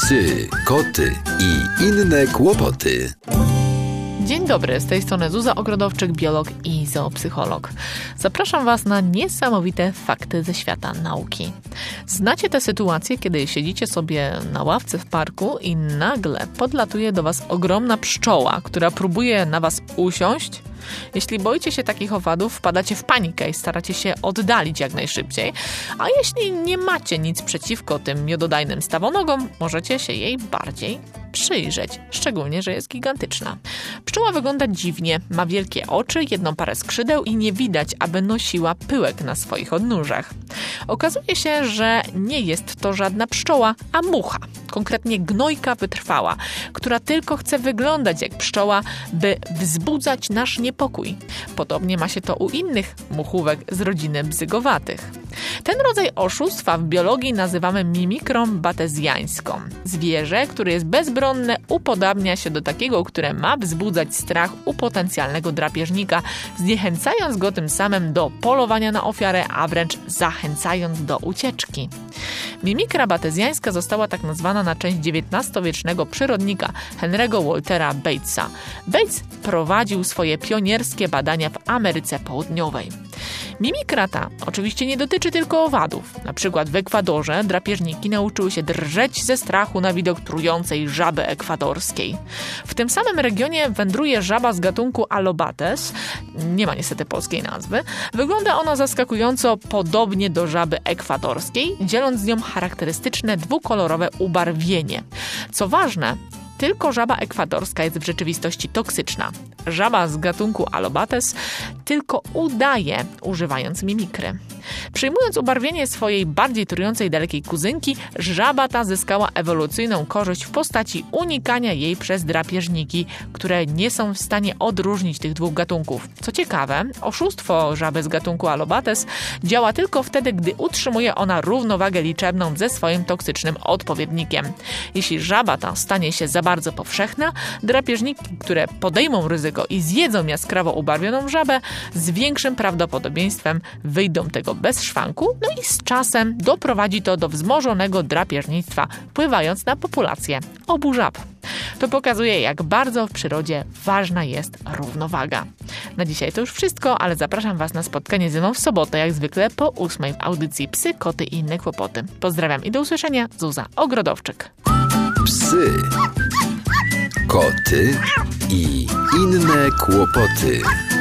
Psy, koty i inne kłopoty. Dzień dobry, z tej strony Zuza Ogrodowczyk, biolog i zoopsycholog. Zapraszam Was na niesamowite fakty ze świata nauki. Znacie tę sytuację, kiedy siedzicie sobie na ławce w parku i nagle podlatuje do Was ogromna pszczoła, która próbuje na Was usiąść? Jeśli boicie się takich owadów, wpadacie w panikę i staracie się oddalić jak najszybciej, a jeśli nie macie nic przeciwko tym miododajnym stawonogom, możecie się jej bardziej przyjrzeć, szczególnie, że jest gigantyczna. Pszczoła wygląda dziwnie, ma wielkie oczy, jedną parę skrzydeł i nie widać, aby nosiła pyłek na swoich odnóżach. Okazuje się, że nie jest to żadna pszczoła, a mucha, konkretnie gnojka wytrwała, która tylko chce wyglądać jak pszczoła, by wzbudzać nasz niepokój. Podobnie ma się to u innych muchówek z rodziny bzygowatych. Ten rodzaj oszustwa w biologii nazywamy mimikrą batezjańską. Zwierzę, które jest bezbronne, upodabnia się do takiego, które ma wzbudzać strach u potencjalnego drapieżnika, zniechęcając go tym samym do polowania na ofiarę, a wręcz zachęcając do ucieczki. Mimikra batezjańska została tak nazwana na cześć XIX-wiecznego przyrodnika Henry'ego Waltera Batesa. Bates prowadził swoje pionierskie badania w Ameryce Południowej. Mimikra ta oczywiście nie dotyczy tylko owadów. Na przykład w Ekwadorze drapieżniki nauczyły się drżeć ze strachu na widok trującej żaby ekwadorskiej. W tym samym regionie wędruje żaba z gatunku Alobates, nie ma niestety polskiej nazwy. Wygląda ona zaskakująco podobnie do żaby ekwadorskiej, dzieląc z nią charakterystyczne dwukolorowe ubarwienie. Co ważne, tylko żaba ekwadorska jest w rzeczywistości toksyczna. Żaba z gatunku Alobates tylko udaje, używając mimikry. Przyjmując ubarwienie swojej bardziej trującej dalekiej kuzynki, żaba ta zyskała ewolucyjną korzyść w postaci unikania jej przez drapieżniki, które nie są w stanie odróżnić tych dwóch gatunków. Co ciekawe, oszustwo żaby z gatunku Alobates działa tylko wtedy, gdy utrzymuje ona równowagę liczebną ze swoim toksycznym odpowiednikiem. Jeśli żaba ta stanie się za bardzo powszechna, drapieżniki, które podejmą ryzyko i zjedzą jaskrawo ubarwioną żabę, z większym prawdopodobieństwem wyjdą tego bez szwanku, no i z czasem doprowadzi to do wzmożonego drapieżnictwa, wpływając na populację obu żab. To pokazuje, jak bardzo w przyrodzie ważna jest równowaga. Na dzisiaj to już wszystko, ale zapraszam Was na spotkanie ze mną w sobotę, jak zwykle po 8 w audycji Psy, koty i inne kłopoty. Pozdrawiam i do usłyszenia, Zuza Ogrodowczyk. Psy, koty i inne kłopoty.